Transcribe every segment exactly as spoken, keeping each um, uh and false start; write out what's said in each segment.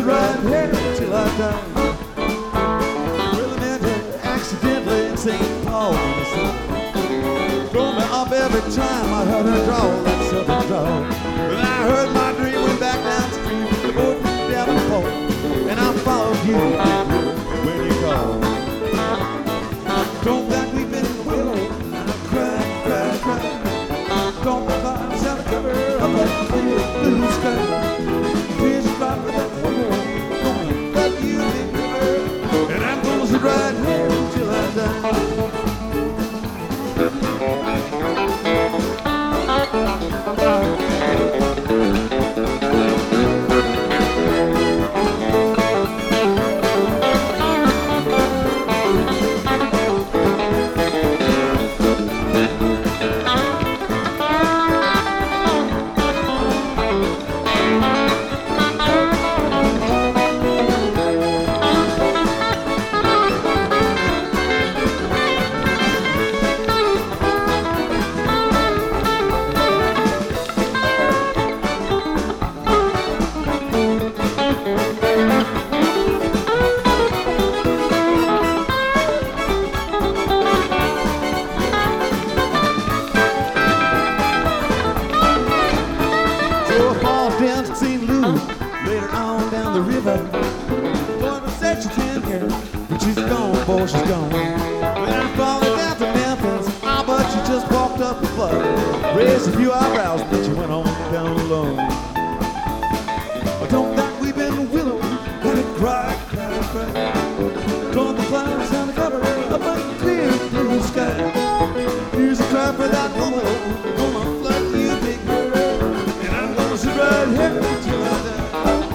sit right here till I die. Well, I met her accidentally in Saint Paul, Minnesota. Throw me up every time I heard her drawl, that southern drawl. Well, I heard my dream went back downstream to the boat down the pole, and I followed you when you called. Don't that we've been willow, cry, cry, cry. Don't the clouds have a cover up that clear blue sky. Please fly for that woman, gonna let you be river, and I'm gonna sit right here till I die. Down to Saint Louis, later on down the river. Boy, to set your tin here, but she's gone, boy, she's gone. When I'm falling down to Memphis, ah, but she just walked up the flood. Raised a few eyebrows, but she went on down alone. Oh, don't that we've been willow, let it cry, cry, cry. Don't the clouds down the cover up a clear blue sky. Here's a cry for that woman, gonna flood you, big girl. And I'm gonna sit right here till I die.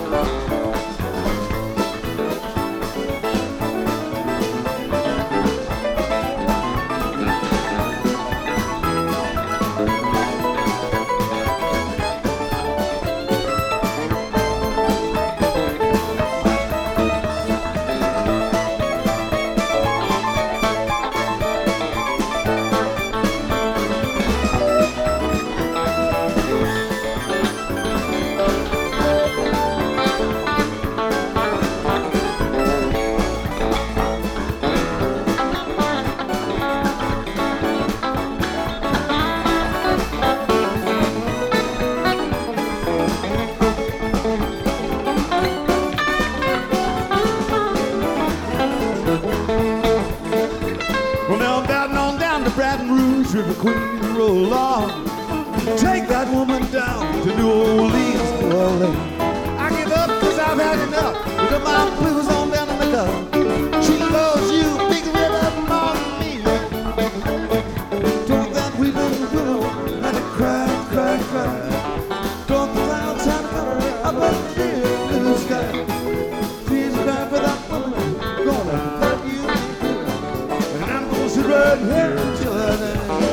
Well, now down on down to Baton Rouge, River Queen, roll on. Take that woman down to New Orleans, New Orleans. I give up cause I've had enough. Look at my blues on down in the cup. She loves you, big river, more than me. Don't that we've been willow, let it cry, cry, cry. Don't the clouds have a cover up a clear blue sky. Please cry for that woman, gonna love you. And I'm gonna sit right here until I die.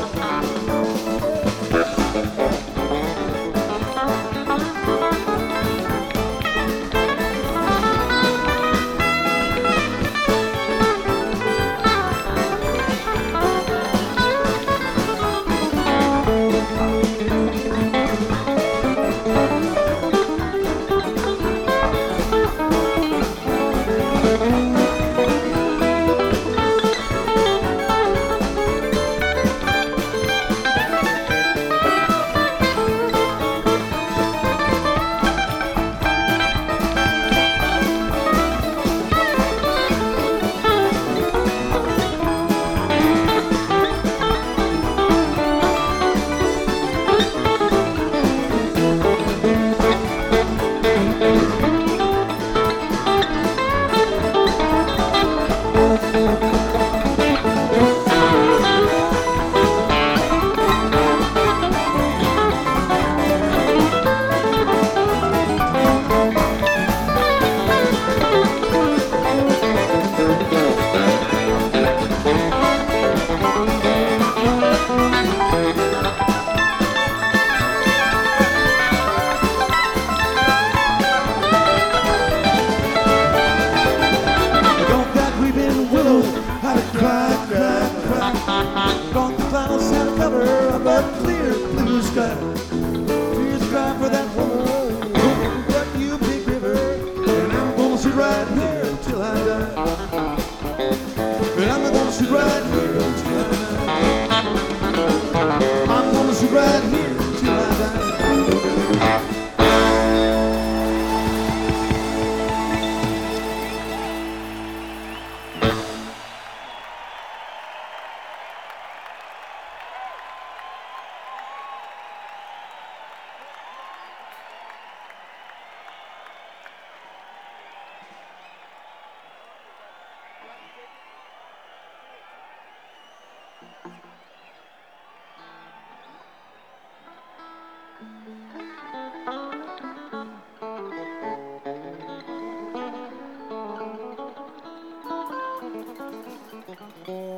Thank